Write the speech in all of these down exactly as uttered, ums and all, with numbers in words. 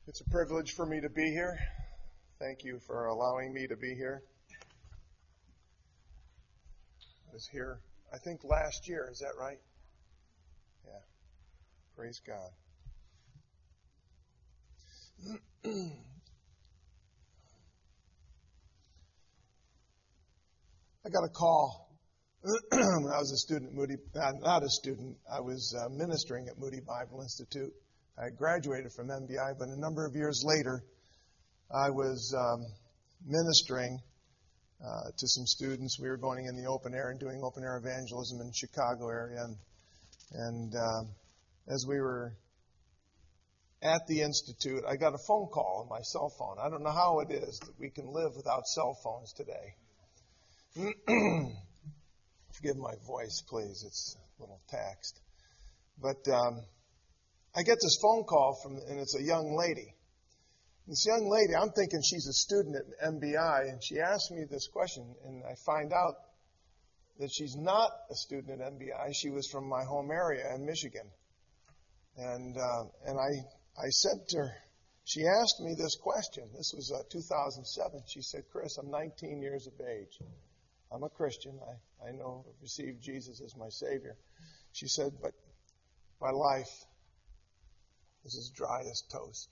It's a privilege for me to be here. Thank you for allowing me to be here. I was here, I think, last year. Is that right? Yeah. Praise God. I got a call when I was a student at Moody, not a student, I was uh, ministering at Moody Bible Institute. I graduated from M B I, but a number of years later, I was um, ministering uh, to some students. We were going in the open air and doing open air evangelism in the Chicago area. And, and uh, as we were at the Institute, I got a phone call on my cell phone. I don't know how it is that we can live without cell phones today. Forgive my voice, please. It's a little taxed. But um, I get this phone call from, and it's a young lady. This young lady, I'm thinking she's a student at M B I, and she asked me this question, and I find out that she's not a student at M B I. She was from my home area in Michigan. And uh, and I I said to her, she asked me this question. This was uh, two thousand seven. She said, "Chris, I'm nineteen years of age. I'm a Christian. I, I know I've received Jesus as my Savior." She said, "But my life is as dry as toast.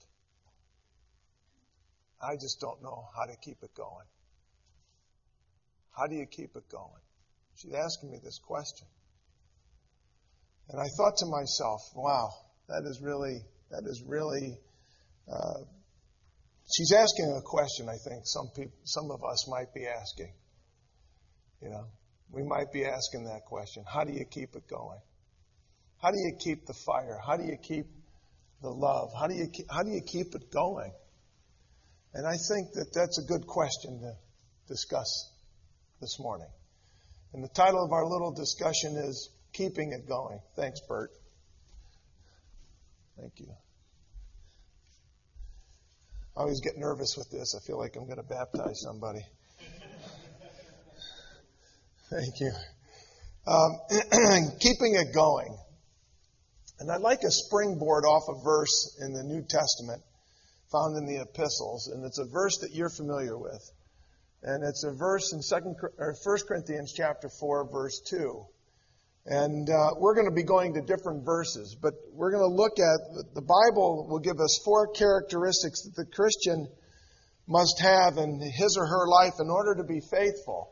I just don't know how to keep it going." How do you keep it going? She's asking me this question. And I thought to myself, wow, that is really, that is really, uh, she's asking a question I think some people, some of us might be asking. You know, we might be asking that question. How do you keep it going? How do you keep the fire? How do you keep the love? How do you keep, how do you keep it going? And I think that that's a good question to discuss this morning. And the title of our little discussion is Keeping It Going. Thanks, Bert. Thank you. I always get nervous with this. I feel like I'm going to baptize somebody. Thank you. Um, keeping it going. And I'd like a springboard off a verse in the New Testament found in the epistles, and it's a verse that you're familiar with. And it's a verse in Second or First Corinthians chapter four, verse two. And uh, we're going to be going to different verses, but we're going to look at, the Bible will give us four characteristics that the Christian must have in his or her life in order to be faithful.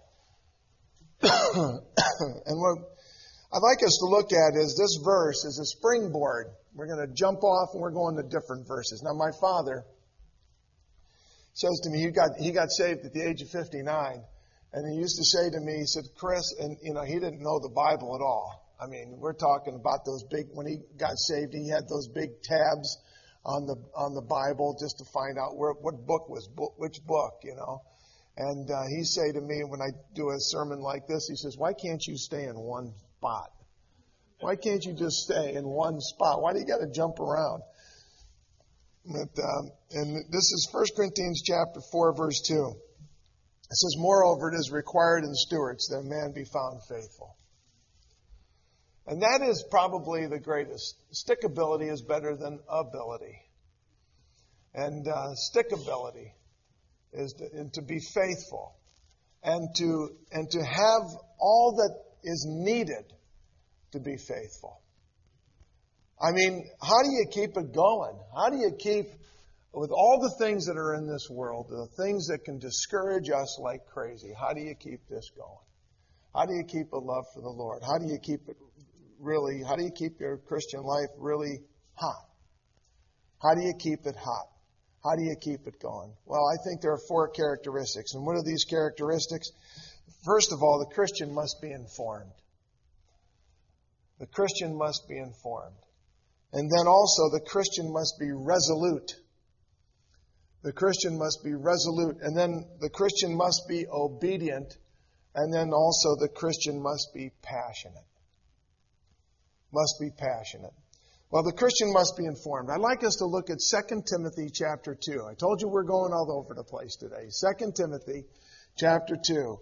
And what I'd like us to look at is this verse is a springboard. We're going to jump off and we're going to different verses. Now, my father says to me, he got he got saved at the age of fifty-nine. And he used to say to me, he said, "Chris," and you know, he didn't know the Bible at all. I mean, we're talking about those big, when he got saved, he had those big tabs on the on the Bible just to find out where what book was, which book, you know. And uh, he say to me when I do a sermon like this, he says, "Why can't you stay in one spot? Why can't you just stay in one spot? Why do you got to jump around?" But, um, and this is First Corinthians chapter four, verse two. It says, "Moreover, it is required in stewards that a man be found faithful." And that is probably the greatest. Stickability is better than ability. And uh, stickability is to, and to be faithful and to and to have all that is needed to be faithful. I mean, how do you keep it going? How do you keep, with all the things that are in this world, the things that can discourage us like crazy, how do you keep this going? How do you keep a love for the Lord? How do you keep it really, how do you keep your Christian life really hot? How do you keep it hot? How do you keep it going? Well, I think there are four characteristics. And what are these characteristics? First of all, the Christian must be informed. The Christian must be informed. And then also the Christian must be resolute. The Christian must be resolute. And then the Christian must be obedient. And then also the Christian must be passionate. Must be passionate. Well, the Christian must be informed. I'd like us to look at Second Timothy chapter two. I told you we're going all over the place today. Second Timothy chapter two.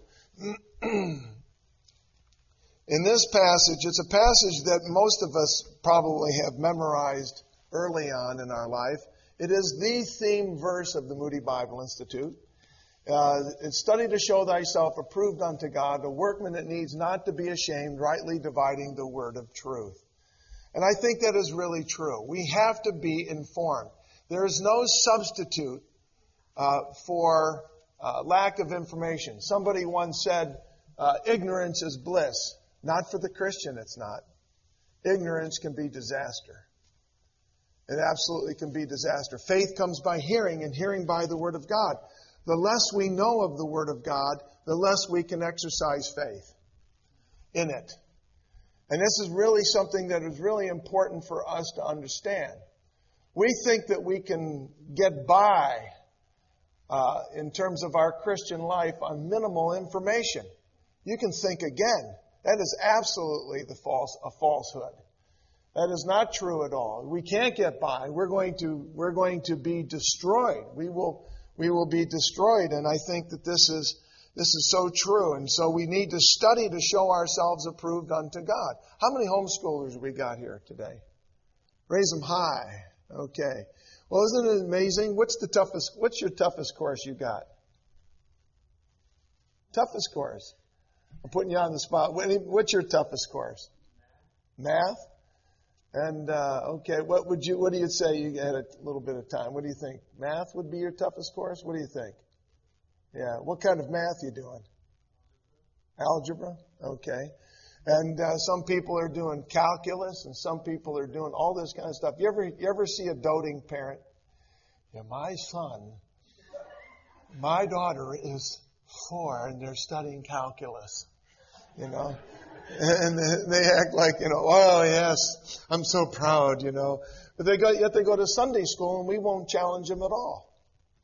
In this passage, it's a passage that most of us probably have memorized early on in our life. It is the theme verse of the Moody Bible Institute. Uh, it's study to show thyself approved unto God, a workman that needs not to be ashamed, rightly dividing the word of truth. And I think that is really true. We have to be informed. There is no substitute uh, for uh, lack of information. Somebody once said, uh, ignorance is bliss. Not for the Christian, it's not. Ignorance can be disaster. It absolutely can be disaster. Faith comes by hearing, and hearing by the Word of God. The less we know of the Word of God, the less we can exercise faith in it. And this is really something that is really important for us to understand. We think that we can get by uh, in terms of our Christian life on minimal information. You can think again. That is absolutely the false a falsehood. That is not true at all. We can't get by. We're going to we're going to be destroyed. We will we will be destroyed. And I think that this is this is so true. And so we need to study to show ourselves approved unto God. How many homeschoolers we got here today? Raise them high. Okay. Well, isn't it amazing? What's the toughest? What's your toughest course you got? Toughest course. I'm putting you on the spot. What's your toughest course? Math. And uh, okay, what would you? What do you say? You had a little bit of time. What do you think? Math would be your toughest course. What do you think? Yeah. What kind of math are you doing? Algebra. Okay. And uh, some people are doing calculus, and some people are doing all this kind of stuff. You ever you ever see a doting parent? Yeah, my son, my daughter is four, and they're studying calculus. You know, and they act like, you know, oh yes, I'm so proud, you know. But they go, yet they go to Sunday school, and we won't challenge them at all.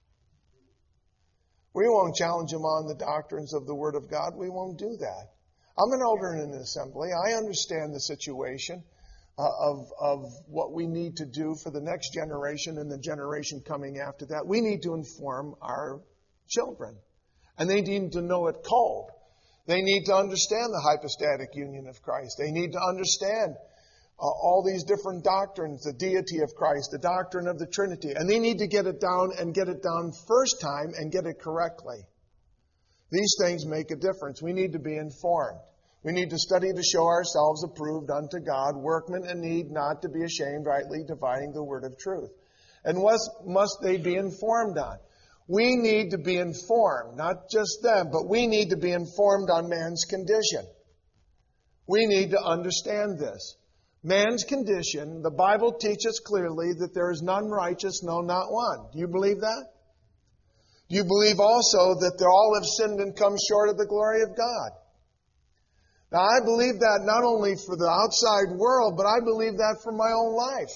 We won't challenge them on the doctrines of the Word of God. We won't do that. I'm an elder in an assembly. I understand the situation uh, of of what we need to do for the next generation and the generation coming after that. We need to inform our children, and they need to know it cold. They need to understand the hypostatic union of Christ. They need to understand uh, all these different doctrines, the deity of Christ, the doctrine of the Trinity. And they need to get it down and get it down first time and get it correctly. These things make a difference. We need to be informed. We need to study to show ourselves approved unto God, workmen in need not to be ashamed, rightly dividing the word of truth. And what must they be informed on? We need to be informed, not just them, but we need to be informed on man's condition. We need to understand this. Man's condition, the Bible teaches clearly that there is none righteous, no, not one. Do you believe that? Do you believe also that they all have sinned and come short of the glory of God? Now, I believe that not only for the outside world, but I believe that for my own life.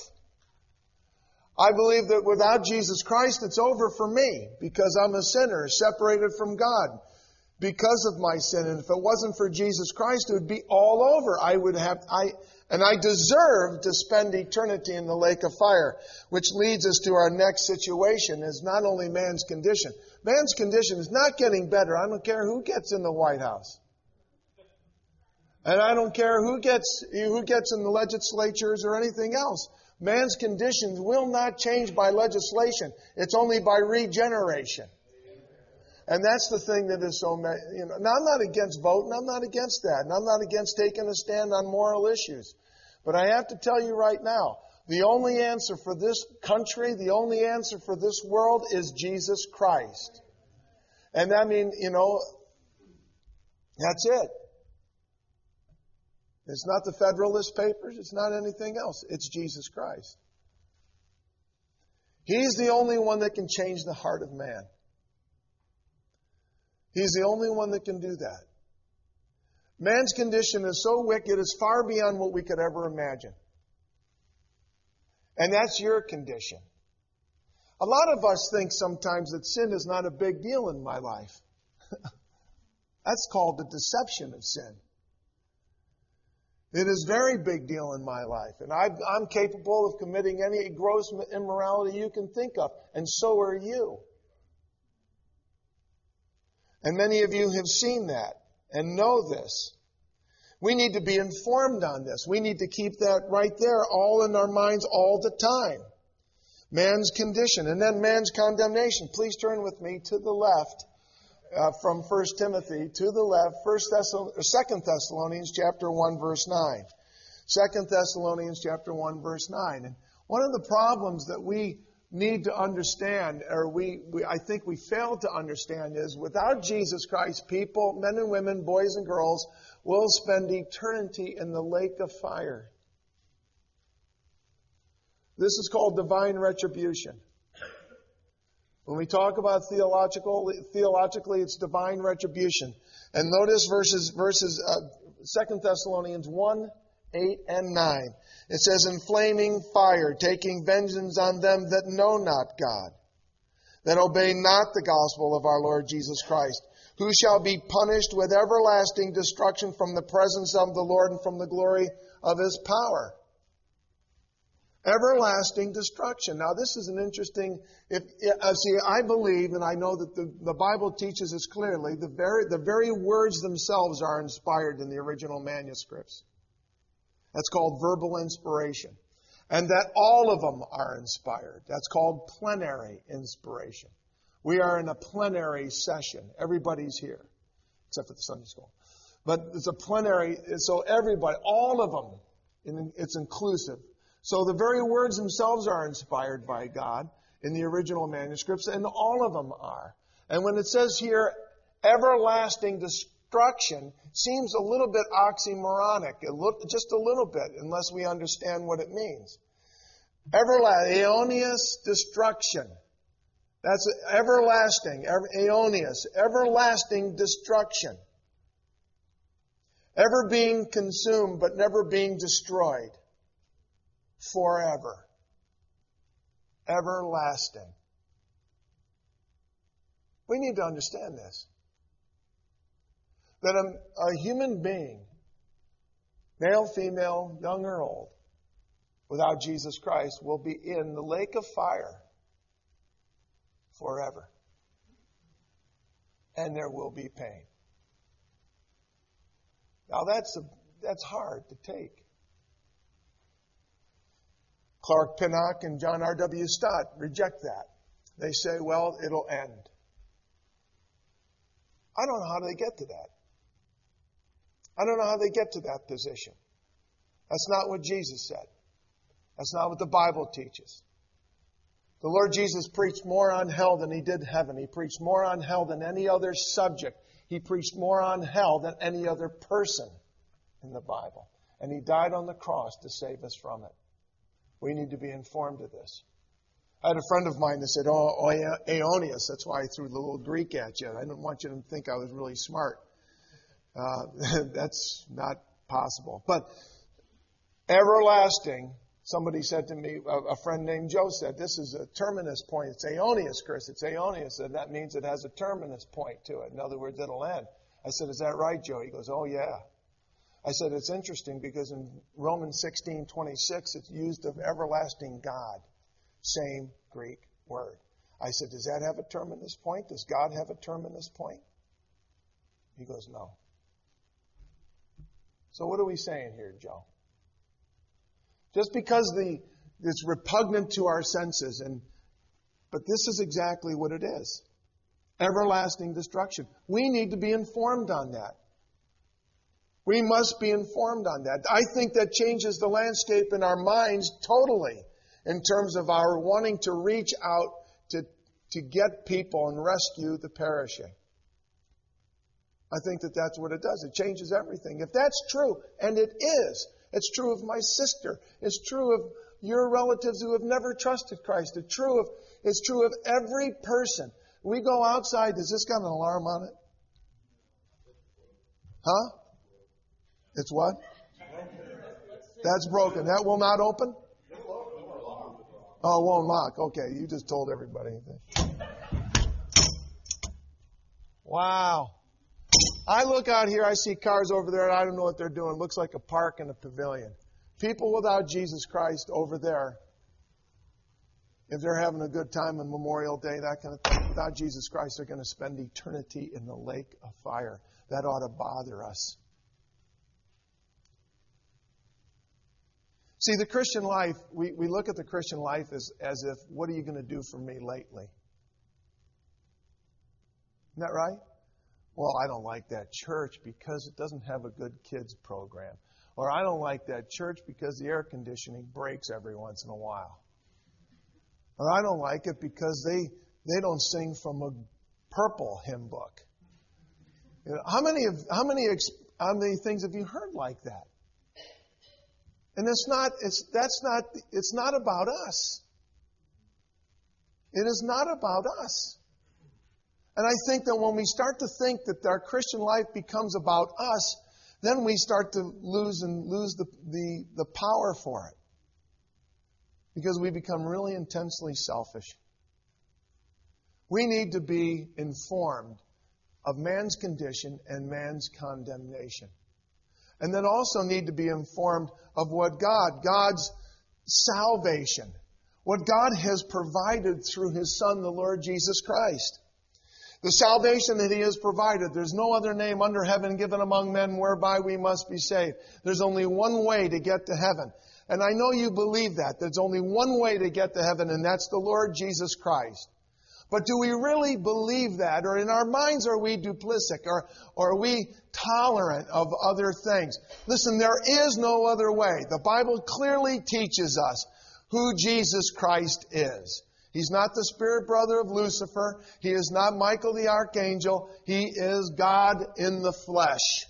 I believe that without Jesus Christ, it's over for me because I'm a sinner, separated from God because of my sin. And if it wasn't for Jesus Christ, it would be all over. I would have, I, and I deserve to spend eternity in the lake of fire, which leads us to our next situation is not only man's condition. Man's condition is not getting better. I don't care who gets in the White House. And I don't care who gets, who gets in the legislatures or anything else. Man's conditions will not change by legislation. It's only by regeneration. And that's the thing that is so, you know, now I'm not against voting. I'm not against that. And I'm not against taking a stand on moral issues. But I have to tell you right now, the only answer for this country, the only answer for this world is Jesus Christ. And I mean, you know, that's it. It's not the Federalist Papers. It's not anything else. It's Jesus Christ. He's the only one that can change the heart of man. He's the only one that can do that. Man's condition is so wicked, it's far beyond what we could ever imagine. And that's your condition. A lot of us think sometimes that sin is not a big deal in my life. That's called the deception of sin. It is a very big deal in my life. And I've, I'm capable of committing any gross immorality you can think of. And so are you. And many of you have seen that and know this. We need to be informed on this. We need to keep that right there all in our minds all the time. Man's condition. And then man's condemnation. Please turn with me to the left uh, from First Timothy. To the left, First Thessalon- or Second Thessalonians chapter one, verse nine. Second Thessalonians chapter one, verse nine. And one of the problems that we need to understand, or we, we I think we fail to understand, is without Jesus Christ, people, men and women, boys and girls, will spend eternity in the lake of fire. This is called divine retribution. When we talk about theological, theologically, it's divine retribution. And notice verses, verses uh, Second Thessalonians one, eight, and nine. It says, in flaming fire, taking vengeance on them that know not God, that obey not the gospel of our Lord Jesus Christ, who shall be punished with everlasting destruction from the presence of the Lord and from the glory of His power. Everlasting destruction. Now, this is an interesting. If uh, see, I believe, and I know that the, the Bible teaches us clearly, the very the very words themselves are inspired in the original manuscripts. That's called verbal inspiration, and that all of them are inspired. That's called plenary inspiration. We are in a plenary session. Everybody's here, except for the Sunday school. But it's a plenary, so everybody, all of them, it's inclusive. So the very words themselves are inspired by God in the original manuscripts, and all of them are. And when it says here, everlasting destruction, seems a little bit oxymoronic, just a little bit, unless we understand what it means. Everlasting, aeonius destruction. That's everlasting, aeonius, everlasting destruction. Ever being consumed, but never being destroyed. Forever. Everlasting. We need to understand this. That a, a human being, male, female, young or old, without Jesus Christ will be in the lake of fire forever. And there will be pain. Now that's, a, that's hard to take. Clark Pinnock and John R W Stott reject that. They say, well, it'll end. I don't know how they get to that. I don't know how they get to that position. That's not what Jesus said. That's not what the Bible teaches. The Lord Jesus preached more on hell than He did heaven. He preached more on hell than any other subject. He preached more on hell than any other person in the Bible. And He died on the cross to save us from it. We need to be informed of this. I had a friend of mine that said, oh, oh aeonius. That's why I threw the little Greek at you. I didn't want you to think I was really smart. Uh, that's not possible. But everlasting, somebody said to me, a, a friend named Joe said, this is a terminus point. It's aeonius, Chris. It's aeonius. And that means it has a terminus point to it. In other words, it'll end. I said, is that right, Joe? He goes, oh, yeah. I said, it's interesting because in Romans sixteen twenty-six, it's used of everlasting God. Same Greek word. I said, does that have a terminus point? Does God have a terminus point? He goes, no. So what are we saying here, Joe? Just because the it's repugnant to our senses, and but this is exactly what it is. Everlasting destruction. We need to be informed on that. We must be informed on that. I think that changes the landscape in our minds totally in terms of our wanting to reach out to, to get people and rescue the perishing. I think that that's what it does. It changes everything. If that's true, and it is, it's true of my sister. It's true of your relatives who have never trusted Christ. It's true of, it's true of every person. We go outside, does this got an alarm on it? Huh? It's what? That's broken. That will not open? Oh, it won't lock. Okay, you just told everybody. Wow. I look out here, I see cars over there, and I don't know what they're doing. It looks like a park and a pavilion. People without Jesus Christ over there, if they're having a good time on Memorial Day, that kind of thing, without Jesus Christ, they're going to spend eternity in the lake of fire. That ought to bother us. See, the Christian life, we, we look at the Christian life as, as if, what are you going to do for me lately? Isn't that right? Well, I don't like that church because it doesn't have a good kids program. Or I don't like that church because the air conditioning breaks every once in a while. Or I don't like it because they, they don't sing from a purple hymn book. You know, how many of, how many, how many things have you heard like that? And it's not, it's, that's not, it's not about us. It is not about us. And I think that when we start to think that our Christian life becomes about us, then we start to lose and lose the, the, the power for it. Because we become really intensely selfish. We need to be informed of man's condition and man's condemnation. And then also need to be informed of what God, God's salvation, what God has provided through His Son, the Lord Jesus Christ. The salvation that He has provided. There's no other name under heaven given among men whereby we must be saved. There's only one way to get to heaven. And I know you believe that. There's only one way to get to heaven, and that's the Lord Jesus Christ. But do we really believe that? Or in our minds are we duplicit? Or, or are we tolerant of other things? Listen, there is no other way. The Bible clearly teaches us who Jesus Christ is. He's not the spirit brother of Lucifer. He is not Michael the archangel. He is God in the flesh.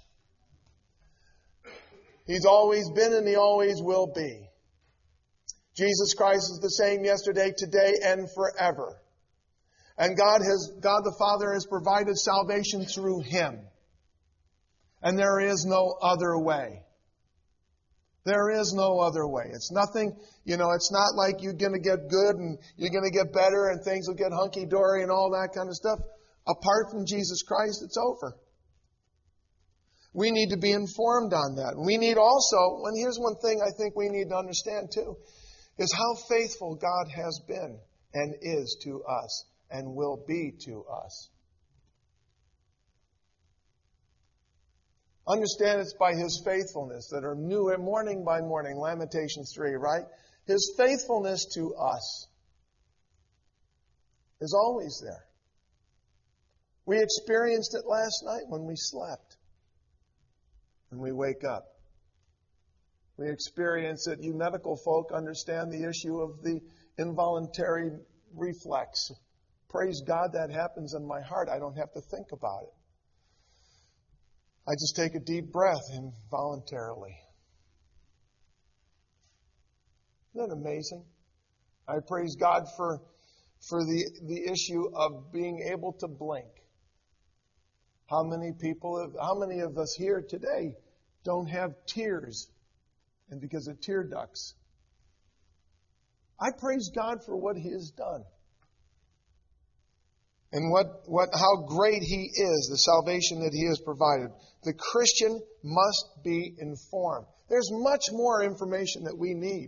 He's always been and He always will be. Jesus Christ is the same yesterday, today, and forever. And God has, God the Father has provided salvation through Him. And there is no other way. There is no other way. It's nothing, you know, it's not like you're going to get good and you're going to get better and things will get hunky-dory and all that kind of stuff. Apart from Jesus Christ, it's over. We need to be informed on that. We need also, and here's one thing I think we need to understand too, is how faithful God has been and is to us and will be to us. Understand it's by His faithfulness that are new morning by morning. Lamentations three, right? His faithfulness to us is always there. We experienced it last night when we slept. When we wake up. We experience it. You medical folk understand the issue of the involuntary reflex. Praise God that happens in my heart. I don't have to think about it. I just take a deep breath involuntarily. Isn't that amazing? I praise God for, for the, the issue of being able to blink. How many people, have, how many of us here today don't have tears and because of tear ducts? I praise God for what He has done. And what, what, how great He is, the salvation that He has provided. The Christian must be informed. There's much more information that we need.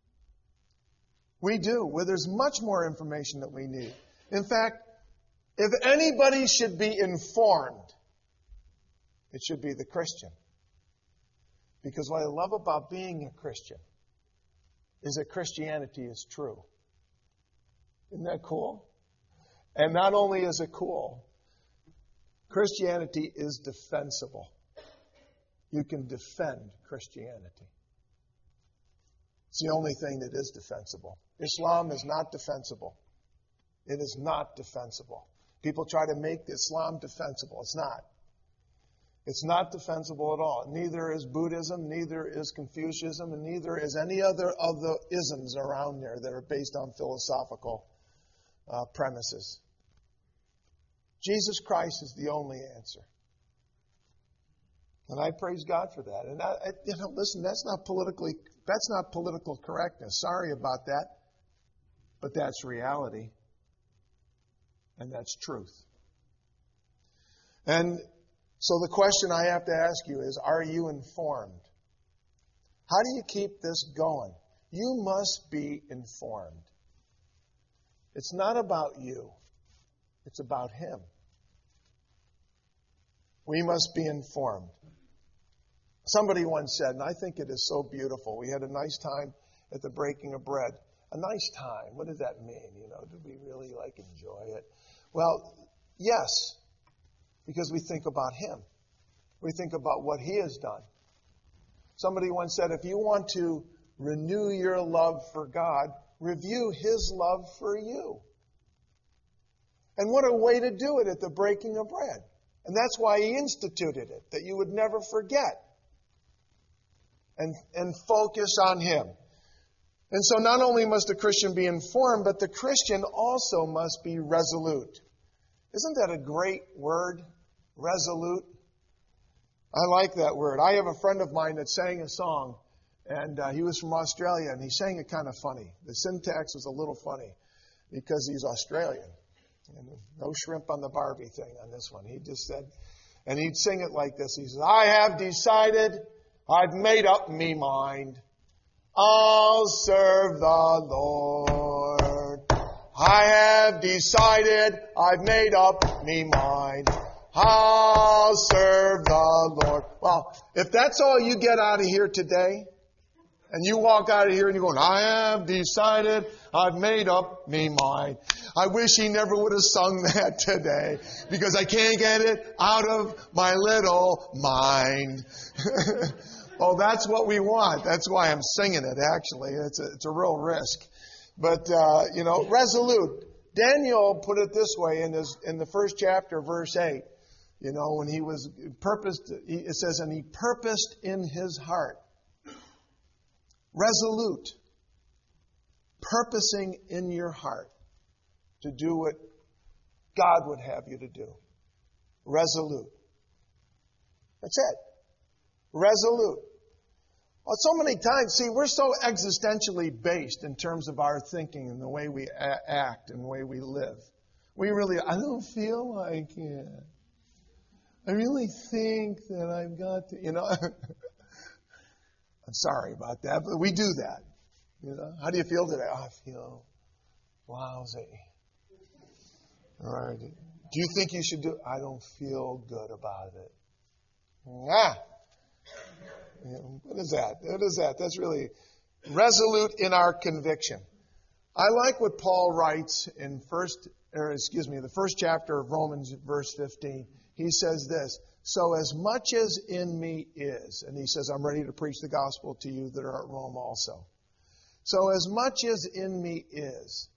We do. Well, there's much more information that we need. In fact, if anybody should be informed, it should be the Christian. Because what I love about being a Christian is that Christianity is true. Isn't that cool? And not only is it cool, Christianity is defensible. You can defend Christianity. It's the only thing that is defensible. Islam is not defensible. It is not defensible. People try to make Islam defensible. It's not. It's not defensible at all. Neither is Buddhism, neither is Confucianism, and neither is any other of the isms around there that are based on philosophical uh, premises. Jesus Christ is the only answer. And I praise God for that. And I, I, you know, listen, that's not politically, that's not political correctness. Sorry about that. But that's reality. And that's truth. And so the question I have to ask you is, are you informed? How do you keep this going? You must be informed. It's not about you. It's about Him. We must be informed. Somebody once said, and I think it is so beautiful, we had a nice time at the breaking of bread. A nice time. What does that mean? You know, did we really like enjoy it? Well, yes, because we think about Him. We think about what He has done. Somebody once said, if you want to renew your love for God, review His love for you. And what a way to do it at the breaking of bread. And that's why He instituted it, that you would never forget. And, and focus on Him. And so not only must a Christian be informed, but the Christian also must be resolute. Isn't that a great word? Resolute. I like that word. I have a friend of mine that sang a song, and uh, he was from Australia, and he sang it kind of funny. The syntax was a little funny because he's Australian. And no shrimp on the Barbie thing on this one. He just said, and he'd sing it like this. He says, I have decided, I've made up me mind. I'll serve the Lord. I have decided, I've made up me mind. I'll serve the Lord. Well, if that's all you get out of here today, and you walk out of here and you're going, I have decided, I've made up me mind. I wish he never would have sung that today, because I can't get it out of my little mind. Oh, that's what we want. That's why I'm singing it, actually. It's a, it's a real risk. But, uh, you know, resolute. Daniel put it this way in his, in the first chapter, verse eight. You know, when he was purposed, it says, and he purposed in his heart. Resolute. Purposing in your heart to do what God would have you to do. Resolute. That's it. Resolute. Well, so many times, see, we're so existentially based in terms of our thinking and the way we a- act and the way we live. We really, I don't feel like it. I really think that I've got to, you know. I'm sorry about that, but we do that. You know, how do you feel today? Oh, I feel lousy. All right. Do you think you should do it? I don't feel good about it. Ah. You know, what is that? What is that? That's really resolute in our conviction. I like what Paul writes in first, or excuse me, the first chapter of Romans, verse fifteen. He says this, so as much as in me is, and he says, I'm ready to preach the gospel to you that are at Rome also. So as much as in me is.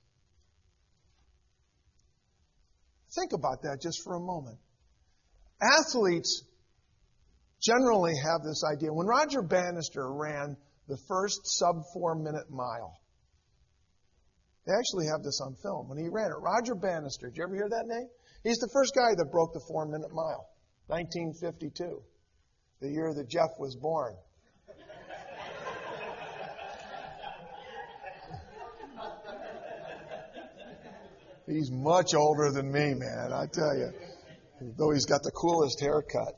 Think about that just for a moment. Athletes generally have this idea. When Roger Bannister ran the first sub-four minute mile, they actually have this on film. When he ran it, Roger Bannister, did you ever hear that name? He's the first guy that broke the four minute mile, nineteen fifty-two, the year that Jeff was born. He's much older than me, man, I tell you, though he's got the coolest haircut.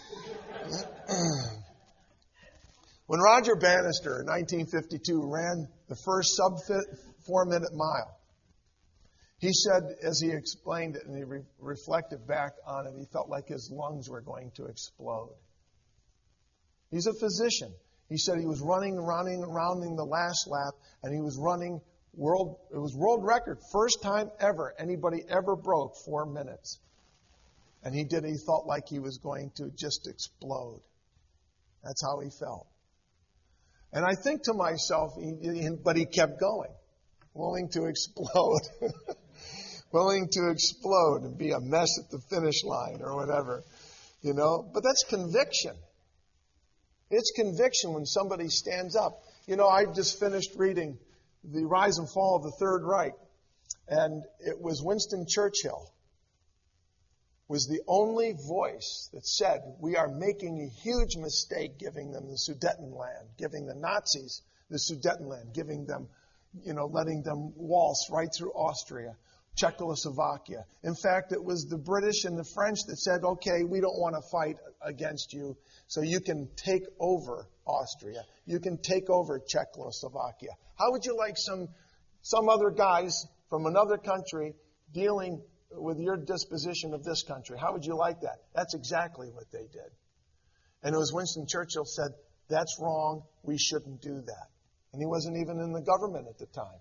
When Roger Bannister in nineteen fifty-two ran the first sub-four minute mile, he said, as he explained it and he re- reflected back on it, he felt like his lungs were going to explode. He's a physician. He said he was running, running, rounding the last lap, and he was running world, it was world record, first time ever anybody ever broke four minutes. And he did, he felt like he was going to just explode. That's how he felt. And I think to myself, he, he, but he kept going, willing to explode. willing to explode and be a mess at the finish line or whatever. You know, but that's conviction. It's conviction when somebody stands up. You know, I just finished reading The Rise and Fall of the Third Reich, and it was Winston Churchill was the only voice that said, we are making a huge mistake giving them the Sudetenland, giving the Nazis the Sudetenland, giving them, you know, letting them waltz right through Austria, Czechoslovakia. In fact, it was the British and the French that said, okay, we don't want to fight against you, so you can take over Austria. You can take over Czechoslovakia. How would you like some some other guys from another country dealing with your disposition of this country? How would you like that? That's exactly what they did. And it was Winston Churchill said, that's wrong, we shouldn't do that. And he wasn't even in the government at the time.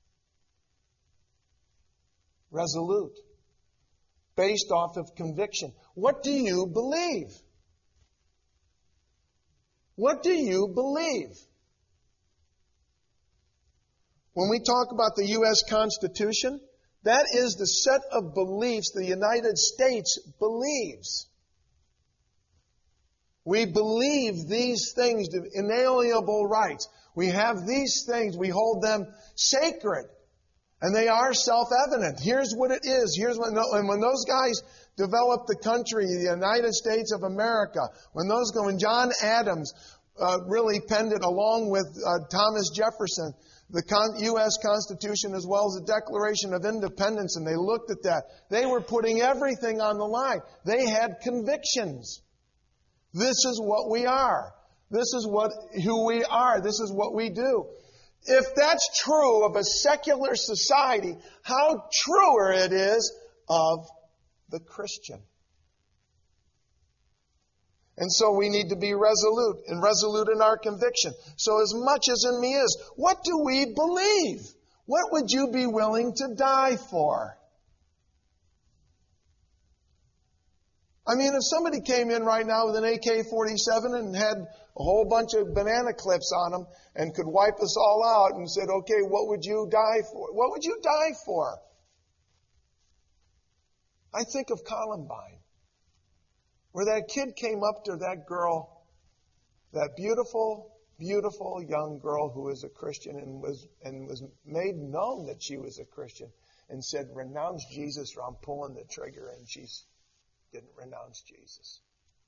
Resolute. Based off of conviction. What do you believe? What do you believe? When we talk about the U S Constitution, that is the set of beliefs the United States believes. We believe these things, the inalienable rights. We have these things, we hold them sacred. And they are self-evident. Here's what it is. Here's what, and when those guys developed the country, the United States of America, when those, when John Adams uh, really penned it along with uh, Thomas Jefferson, the Con- U S Constitution as well as the Declaration of Independence, and they looked at that, they were putting everything on the line. They had convictions. This is what we are. This is what who we are. This is what we do. If that's true of a secular society, how truer it is of the Christian. And so we need to be resolute, and resolute in our conviction. So as much as in me is, what do we believe? What would you be willing to die for? I mean, if somebody came in right now with an A K forty-seven and had a whole bunch of banana clips on them and could wipe us all out and said, okay, what would you die for? What would you die for? I think of Columbine, where that kid came up to that girl, that beautiful, beautiful young girl who was a Christian and was, and was made known that she was a Christian and said, renounce Jesus or I'm pulling the trigger, and she's didn't renounce Jesus.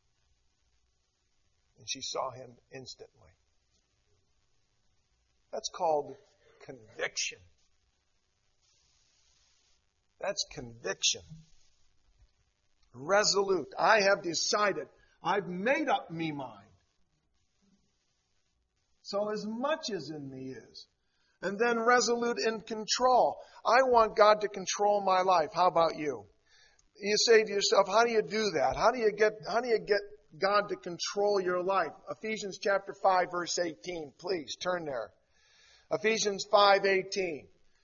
And she saw him instantly. That's called conviction. That's conviction. Resolute. I have decided. I've made up me mind. So as much as in me is. And then resolute in control. I want God to control my life. How about you? You say to yourself, how do you do that? How do you get, how do you get God to control your life? Ephesians chapter five, verse eighteen. Please turn there. Ephesians five eighteen.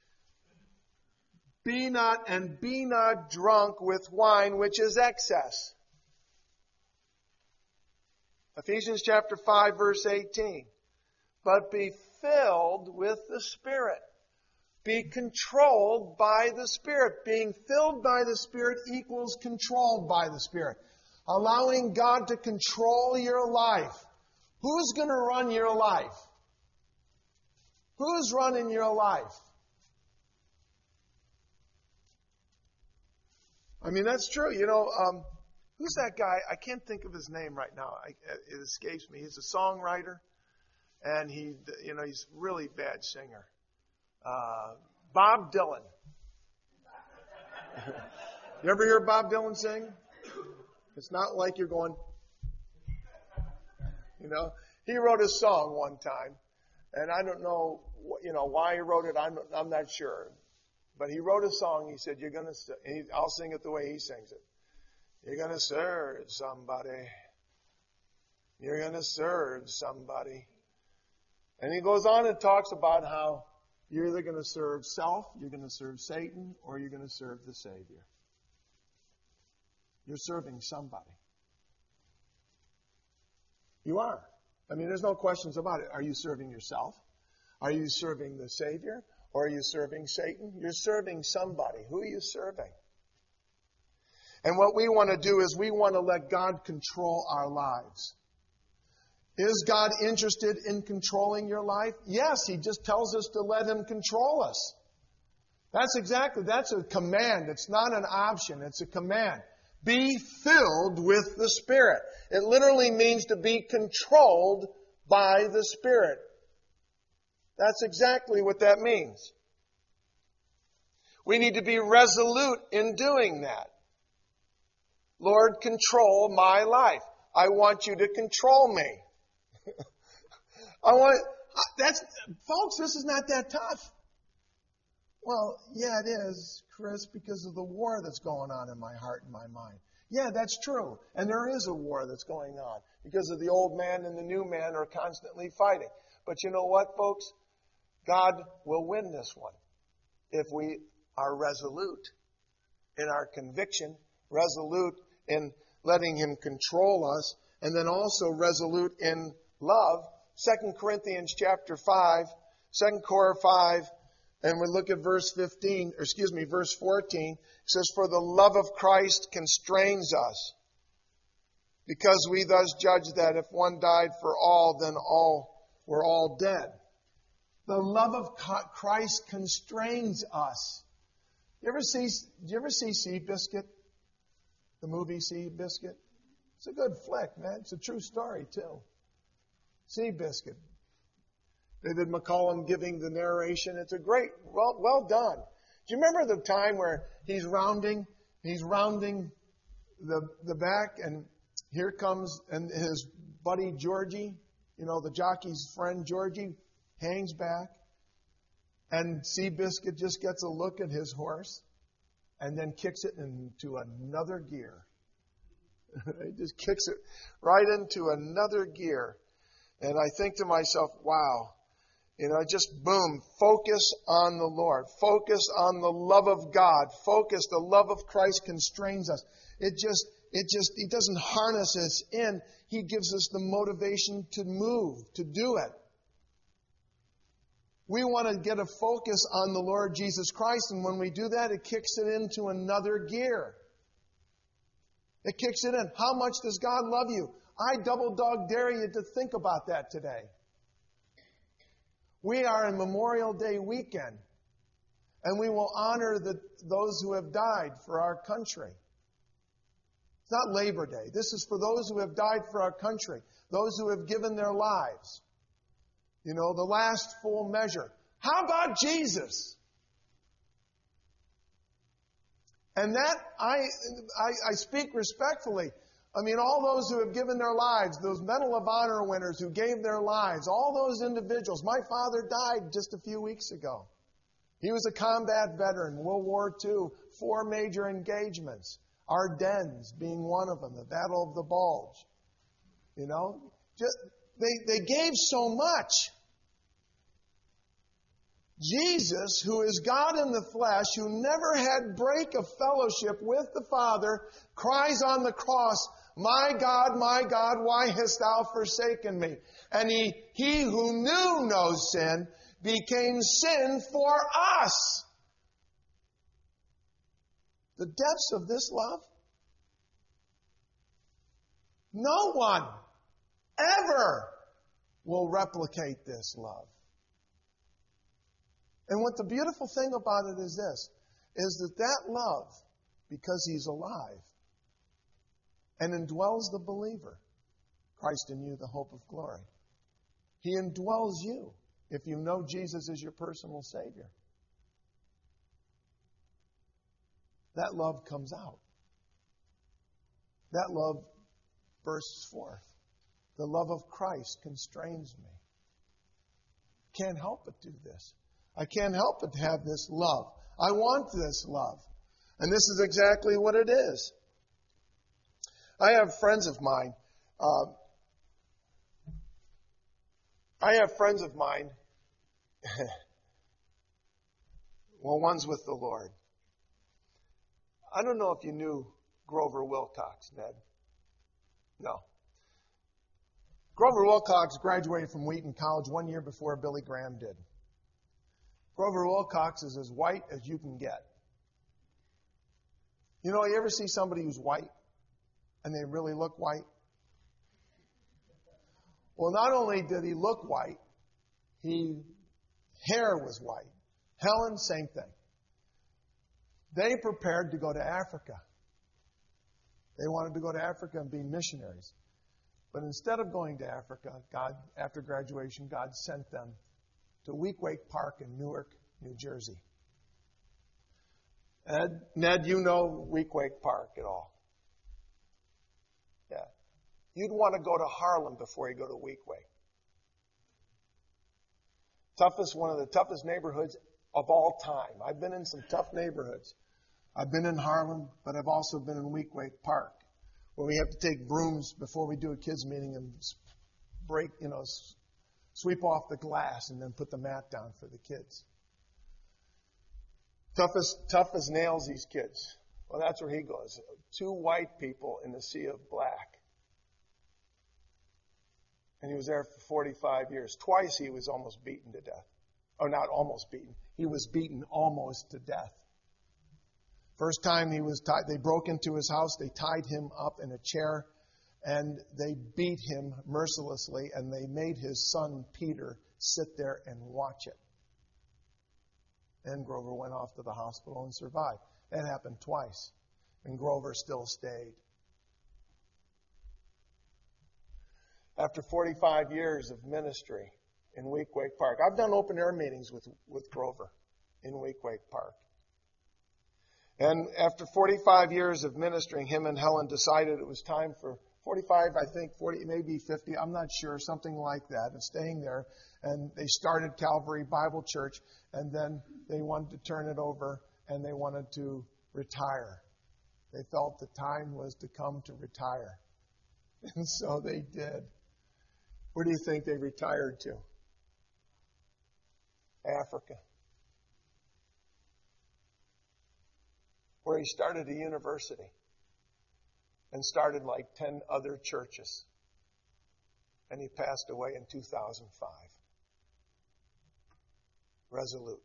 Be not and be not drunk with wine, which is excess. Ephesians chapter five, verse eighteen. But be filled with the Spirit. Be controlled by the Spirit. Being filled by the Spirit equals controlled by the Spirit. Allowing God to control your life. Who's going to run your life? Who's running your life? I mean, that's true. You know, um, who's that guy? I can't think of his name right now. I, it escapes me. He's a songwriter, and he, you know, he's a really bad singer. Uh, Bob Dylan. You ever hear Bob Dylan sing? It's not like you're going, you know. He wrote a song one time, and I don't know, you know, why he wrote it. I'm, I'm not sure. But he wrote a song. He said, "You're gonna," he, I'll sing it the way he sings it. You're gonna serve somebody. You're gonna serve somebody. And he goes on and talks about how you're either going to serve self, you're going to serve Satan, or you're going to serve the Savior. You're serving somebody. You are. I mean, there's no questions about it. Are you serving yourself? Are you serving the Savior? Or are you serving Satan? You're serving somebody. Who are you serving? And what we want to do is we want to let God control our lives. Is God interested in controlling your life? Yes, He just tells us to let Him control us. That's exactly, that's a command. It's not an option. It's a command. Be filled with the Spirit. It literally means to be controlled by the Spirit. That's exactly what that means. We need to be resolute in doing that. Lord, control my life. I want you to control me. I want, that's, folks, this is not that tough. Well, yeah, it is, Chris, because of the war that's going on in my heart and my mind. Yeah, that's true. And there is a war that's going on because of the old man and the new man are constantly fighting. But you know what, folks? God will win this one if we are resolute in our conviction, resolute in letting Him control us, and then also resolute in love. Second Corinthians chapter five, Second Corinthians five, and we look at verse fifteen, or excuse me, verse fourteen. It says, "For the love of Christ constrains us, because we thus judge that if one died for all, then all were all dead." The love of Christ constrains us. You ever see? Do you ever see Seabiscuit? The movie Seabiscuit. It's a good flick, man. It's a true story too. Seabiscuit. David McCullum giving the narration. It's a great, well, well done. Do you remember the time where he's rounding, he's rounding the the back, and here comes and his buddy Georgie, you know, the jockey's friend Georgie, hangs back, and Seabiscuit just gets a look at his horse, and then kicks it into another gear. He just kicks it right into another gear, and I think to myself, wow. You know, just boom, focus on the Lord. Focus on the love of God. Focus, the love of Christ constrains us. It just, it just, He doesn't harness us in. He gives us the motivation to move, to do it. We want to get a focus on the Lord Jesus Christ, and when we do that, it kicks it into another gear. It kicks it in. How much does God love you? I double dog dare you to think about that today. We are in Memorial Day weekend, and we will honor the, those who have died for our country. It's not Labor Day. This is for those who have died for our country, those who have given their lives. You know, the last full measure. How about Jesus? And that, I, I, I speak respectfully. I mean, all those who have given their lives, those Medal of Honor winners who gave their lives, all those individuals. My father died just a few weeks ago. He was a combat veteran, World War Two, four major engagements. Ardennes being one of them, the Battle of the Bulge. You know, just, they, they gave so much. Jesus, who is God in the flesh, who never had break of fellowship with the Father, cries on the cross, "My God, my God, why hast thou forsaken me?" And he, he who knew no sin became sin for us. The depths of this love? No one ever will replicate this love. And what the beautiful thing about it is this, is that that love, because He's alive and indwells the believer, Christ in you, the hope of glory. He indwells you if you know Jesus as your personal Savior. That love comes out. That love bursts forth. The love of Christ constrains me. Can't help but do this. I can't help but have this love. I want this love. And this is exactly what it is. I have friends of mine. Uh, I have friends of mine. Well, one's with the Lord. I don't know if you knew Grover Wilcox, Ned. No. Grover Wilcox graduated from Wheaton College one year before Billy Graham did. Grover Wilcox is as white as you can get. You know, you ever see somebody who's white and they really look white? Well, not only did he look white, he hair was white. Helen, same thing. They prepared to go to Africa. They wanted to go to Africa and be missionaries. But instead of going to Africa, God, after graduation, God sent them to Weequahic Park in Newark, New Jersey. Ed, Ned, you know Weequahic Park at all. Yeah. You'd want to go to Harlem before you go to Weequahic. Toughest, one of the toughest neighborhoods of all time. I've been in some tough neighborhoods. I've been in Harlem, but I've also been in Weequahic Park. when we have to take brooms before we do a kids meeting and break, you know, sweep off the glass and then put the mat down for the kids. Tough as, tough as nails, these kids. Well, that's where he goes. Two white people in the sea of black. And he was there for forty-five years. Twice he was almost beaten to death. Oh, not almost beaten. He was beaten almost to death. First time he was tied, they broke into his house, they tied him up in a chair, and they beat him mercilessly, and they made his son Peter sit there and watch it. And Grover went off to the hospital and survived. That happened twice, and Grover still stayed. After forty-five years of ministry in Weequahic Park, I've done open air meetings with, with Grover in Weequahic Park. And after forty-five years of ministering, him and Helen decided it was time for forty-five, I think, forty, maybe fifty, I'm not sure, something like that, and staying there. And they started Calvary Bible Church, and then they wanted to turn it over, and they wanted to retire. They felt the time was to come to retire. And so they did. Where do you think they retired to? Africa. Where he started a university and started like ten other churches. And he passed away in two thousand five. Resolute.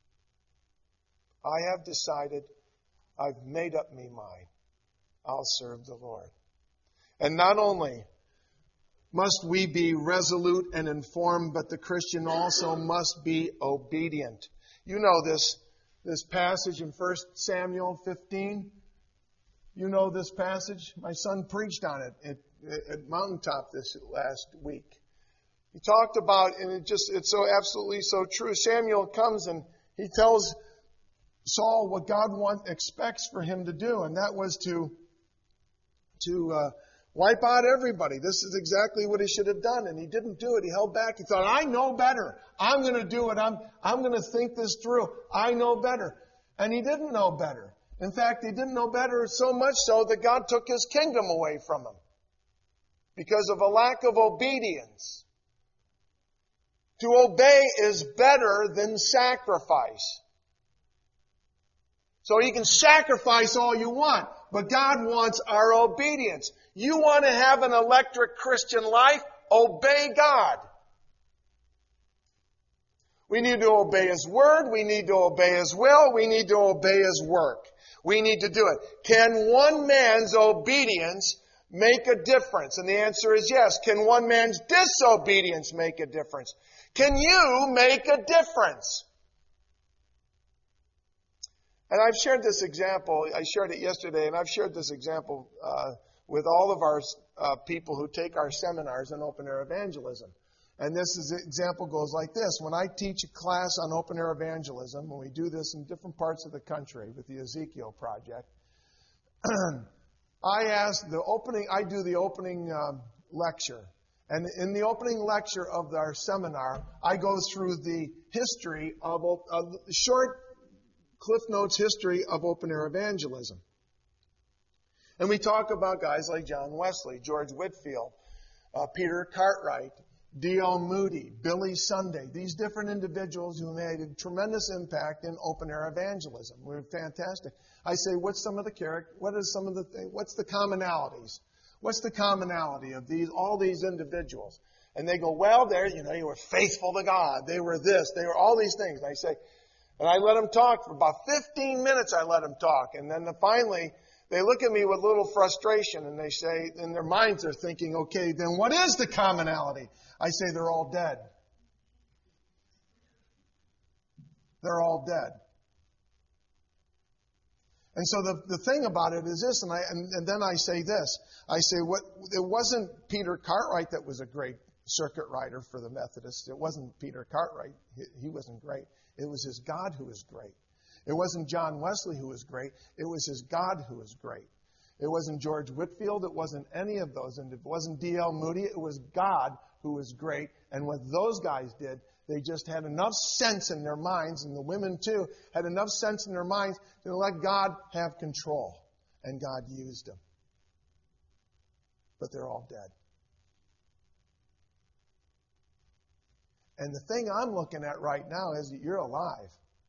I have decided, I've made up me mind, I'll serve the Lord. And not only must we be resolute and informed, but the Christian also must be obedient. You know this, this passage in First Samuel fifteen. You know this passage. My son preached on it at, at Mountaintop this last week. He talked about, and it just, it's so absolutely so true. Samuel comes and he tells Saul what God want, expects for him to do, and that was to, to uh, wipe out everybody. This is exactly what he should have done, and he didn't do it. He held back. He thought, I know better. I'm going to do it. I'm, I'm going to think this through. I know better. And he didn't know better. In fact, he didn't know better so much so that God took his kingdom away from him because of a lack of obedience. To obey is better than sacrifice. So you can sacrifice all you want, but God wants our obedience. You want to have an electric Christian life? Obey God. We need to obey His Word. We need to obey His will. We need to obey His work. We need to do it. Can one man's obedience make a difference? And the answer is yes. Can one man's disobedience make a difference? Can you make a difference? And I've shared this example. I shared it yesterday, and I've shared this example uh, with all of our uh, people who take our seminars on open-air evangelism. And this is, example goes like this. When I teach a class on open-air evangelism, when we do this in different parts of the country with the Ezekiel Project, I ask the opening, I do the opening um, lecture. And in the opening lecture of our seminar, I go through the history of a short Cliff Notes history of open-air evangelism. And we talk about guys like John Wesley, George Whitefield, uh, Peter Cartwright, D L Moody, Billy Sunday, these different individuals who made a tremendous impact in open-air evangelism. We're fantastic. I say, what's some of the character, what is some of the things, what's the commonalities? What's the commonality of these, all these individuals? And they go, well, there, you know, you were faithful to God. They were this, they were all these things. And I say, and I let them talk for about fifteen minutes. I let them talk. And then finally, they look at me with a little frustration and they say, in their minds, they're thinking, okay, then what is the commonality? I say they're all dead. They're all dead. And so the, the thing about it is this, and, I, and, and then I say this. I say, what? It wasn't Peter Cartwright that was a great circuit rider for the Methodists. It wasn't Peter Cartwright. He, he wasn't great. It was his God who was great. It wasn't John Wesley who was great. It was his God who was great. It wasn't George Whitefield. It wasn't any of those. And it wasn't D L Moody. It was God who was great. And what those guys did, they just had enough sense in their minds, and the women too, had enough sense in their minds to let God have control. And God used them. but they're all dead. And the thing I'm looking at right now is that you're alive.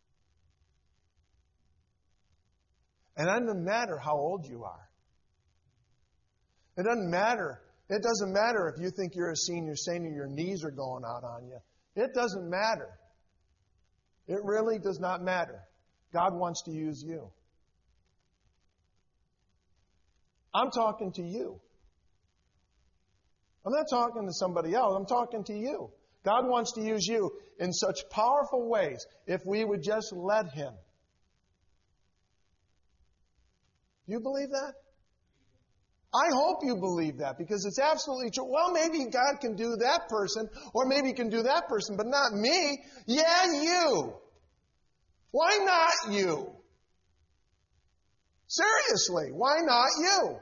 And it doesn't matter how old you are. It doesn't matter. It doesn't matter if you think you're a senior saint and your knees are going out on you. It doesn't matter. It really does not matter. God wants to use you. I'm talking to you. I'm not talking to somebody else. I'm talking to you. God wants to use you in such powerful ways if we would just let Him. You believe that? I hope you believe that because it's absolutely true. Well, maybe God can do that person or maybe He can do that person, but not me. Yeah, you. Why not you? Seriously, why not you?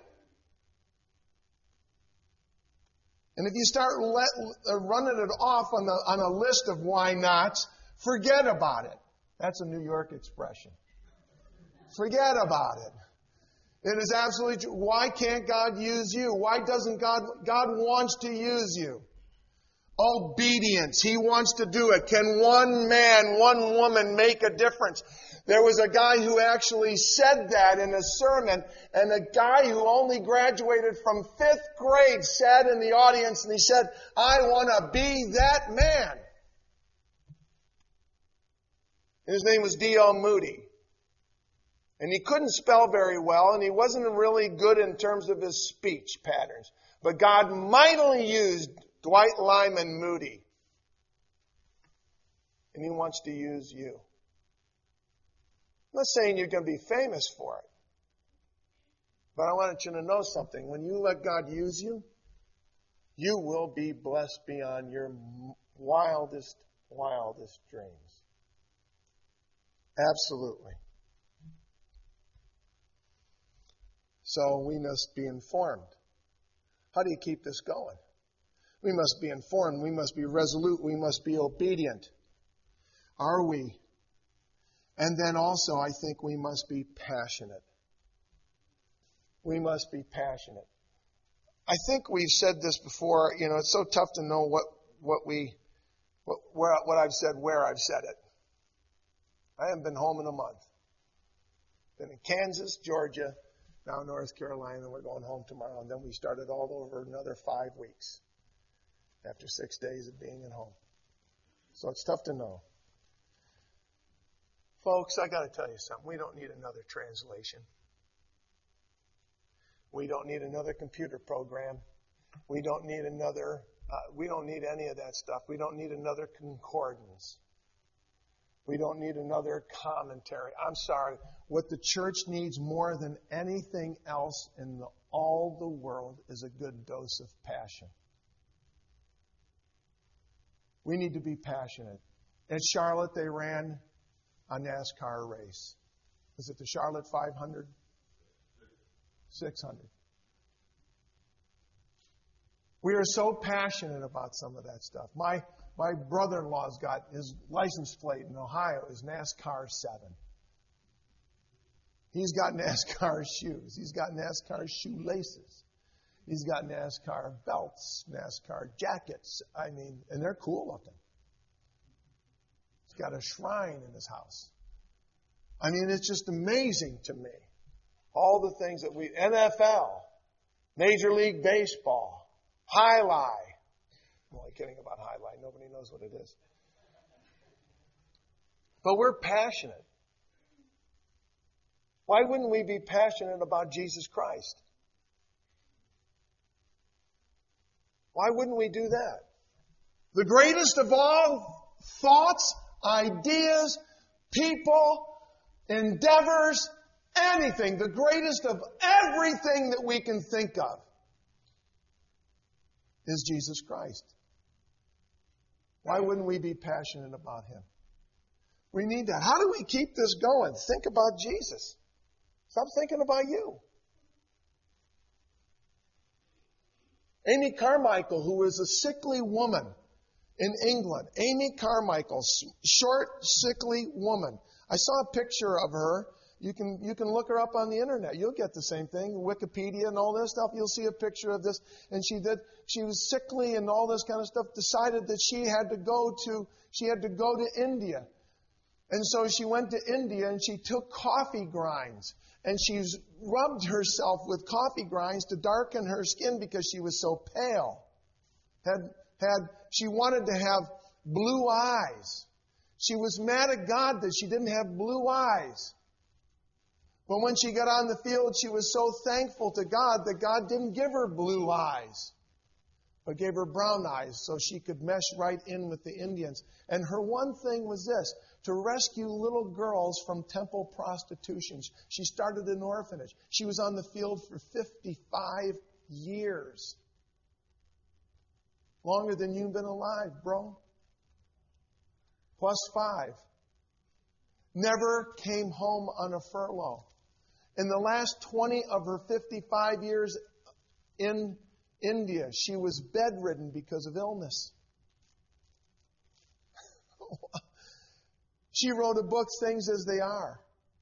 And if you start let, uh, running it off on, the, on a list of why nots, forget about it. That's a New York expression. Forget about it. It is absolutely true. Why can't God use you? Why doesn't God? God wants to use you. Obedience. He wants to do it. Can one man, one woman make a difference? There was a guy who actually said that in a sermon, and a guy who only graduated from fifth grade sat in the audience and he said, I want to be that man. His name was D L Moody. And he couldn't spell very well, and he wasn't really good in terms of his speech patterns. But God mightily used Dwight Lyman Moody. And He wants to use you. I'm not saying you're going to be famous for it. But I want you to know something. When you let God use you, you will be blessed beyond your wildest, wildest dreams. Absolutely. So we must be informed. How do you keep this going? We must be informed. We must be resolute. We must be obedient. Are we? And then also, I think we must be passionate. We must be passionate. I think we've said this before. You know, it's so tough to know what, what we, what, where, what I've said, where I've said it. I haven't been home in a month. Been in Kansas, Georgia, now North Carolina, and we're going home tomorrow. And then we started all over another five weeks after six days of being at home. So it's tough to know. Folks, I got to tell you something. We don't need another translation. We don't need another computer program. We don't need another, uh, we don't need any of that stuff. We don't need another concordance. We don't need another commentary. I'm sorry. What the church needs more than anything else in the, all the world is a good dose of passion. We need to be passionate. At Charlotte, they ran a NASCAR race. Is it the Charlotte five hundred? six hundred. We are so passionate about some of that stuff. My my brother-in-law's got his license plate in Ohio is NASCAR seven. He's got NASCAR shoes. He's got NASCAR shoelaces. He's got NASCAR belts, NASCAR jackets. I mean, and they're cool looking. He's got a shrine in his house. I mean, it's just amazing to me. All the things that we, N F L, Major League Baseball, Highlight. I'm only kidding about Highlight. Nobody knows what it is. But we're passionate. Why wouldn't we be passionate about Jesus Christ? Why wouldn't we do that? The greatest of all thoughts, ideas, people, endeavors, anything, the greatest of everything that we can think of is Jesus Christ. Why wouldn't we be passionate about Him? We need that. How do we keep this going? Think about Jesus. Stop thinking about you. Amy Carmichael, who was a sickly woman in England. Amy Carmichael, short, sickly woman. I saw a picture of her You can, you can look her up on the internet. You'll get the same thing, Wikipedia and all this stuff. You'll see a picture of this. And she did, she was sickly and all this kind of stuff, decided that she had to go to, she had to go to India. And so she went to India and she took coffee grinds. And she's rubbed herself with coffee grinds to darken her skin because she was so pale. Had, had, she wanted to have blue eyes. She was mad at God that she didn't have blue eyes. But when she got on the field, she was so thankful to God that God didn't give her blue eyes, but gave her brown eyes so she could mesh right in with the Indians. And her one thing was this, to rescue little girls from temple prostitution. She started an orphanage. She was on the field for fifty-five years. Longer than you've been alive, bro. Plus five. Never came home on a furlough. In the last twenty of her fifty-five years in India, she was bedridden because of illness. She wrote a book, Things as They Are.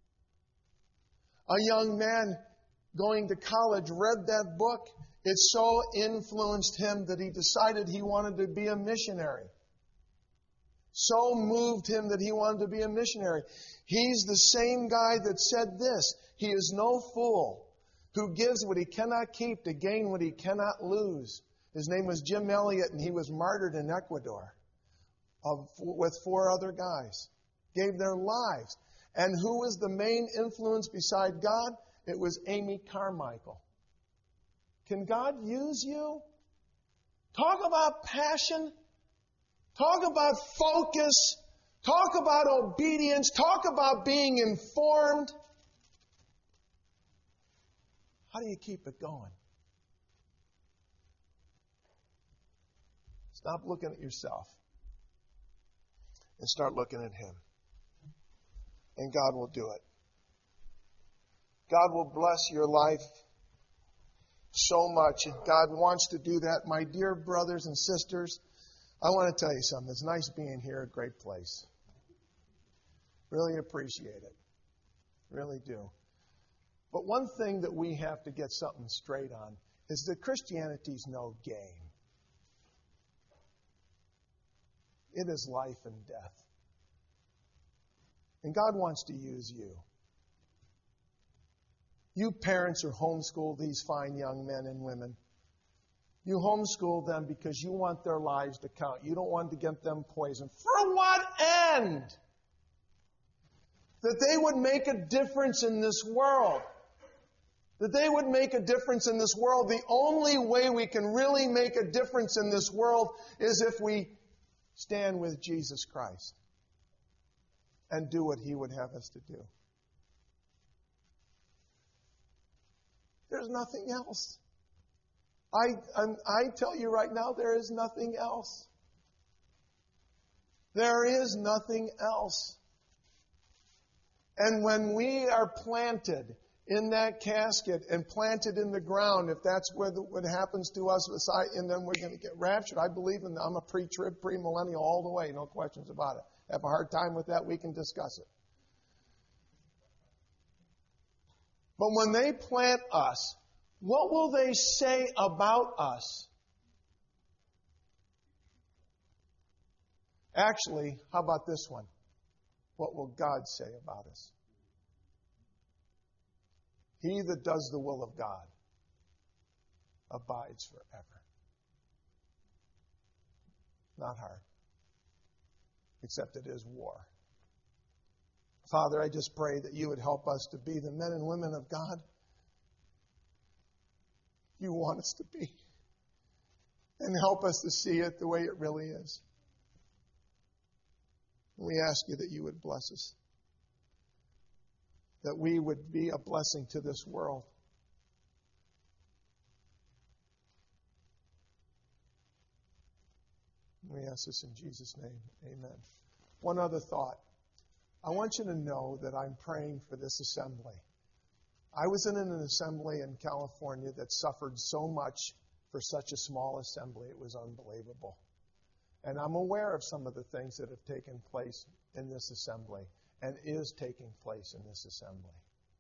A young man going to college read that book. It so influenced him that he decided he wanted to be a missionary. So moved him that he wanted to be a missionary. He's the same guy that said this, he is no fool who gives what he cannot keep to gain what he cannot lose. His name was Jim Elliot, and he was martyred in Ecuador of, with four other guys. Gave their lives. And who was the main influence beside God? It was Amy Carmichael. Can God use you? Talk about passion. Talk about focus. Talk about obedience. Talk about being informed. How do you keep it going? Stop looking at yourself and start looking at Him. And God will do it. God will bless your life so much. And God wants to do that. My dear brothers and sisters, I want to tell you something. It's nice being here, a great place. Really appreciate it. Really do. But one thing that we have to get something straight on is that Christianity's no game. It is life and death. And God wants to use you. You parents who homeschool these fine young men and women. You homeschool them because you want their lives to count. You don't want to get them poisoned. For what end? That they would make a difference in this world. That they would make a difference in this world. The only way we can really make a difference in this world is if we stand with Jesus Christ and do what He would have us to do. There's nothing else. I, I'm, I tell you right now, there is nothing else. There is nothing else. And when we are planted in that casket and planted in the ground, if that's what, what happens to us, and then we're going to get raptured, I believe in, I'm a pre-trib, pre-millennial all the way, no questions about it. Have a hard time with that, we can discuss it. But when they plant us, what will they say about us? Actually, how about this one? What will God say about us? He that does the will of God abides forever. Not hard. Except it is war. Father, I just pray that you would help us to be the men and women of God you want us to be. And help us to see it the way it really is. We ask you that you would bless us. That we would be a blessing to this world. We ask this in Jesus' name. Amen. One other thought. I want you to know that I'm praying for this assembly. I was in an assembly in California that suffered so much for such a small assembly. It was unbelievable. And I'm aware of some of the things that have taken place in this assembly. and is taking place in this assembly.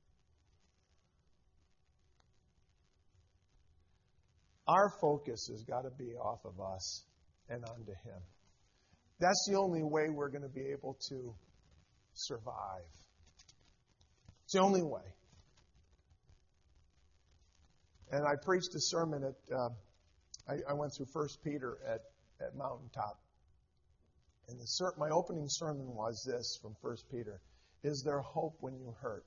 Our focus has got to be off of us and onto Him. That's the only way we're going to be able to survive. It's the only way. And I preached a sermon at, uh, I, I went through First Peter at, at Mountaintop. And the ser- my opening sermon was this from First Peter. Is there hope when you hurt?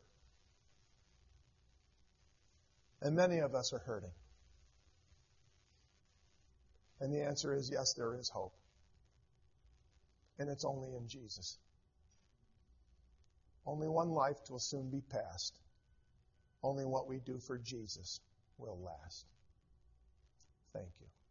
And many of us are hurting. And the answer is yes, there is hope. And it's only in Jesus. Only one life will soon be past. Only what we do for Jesus will last. Thank you.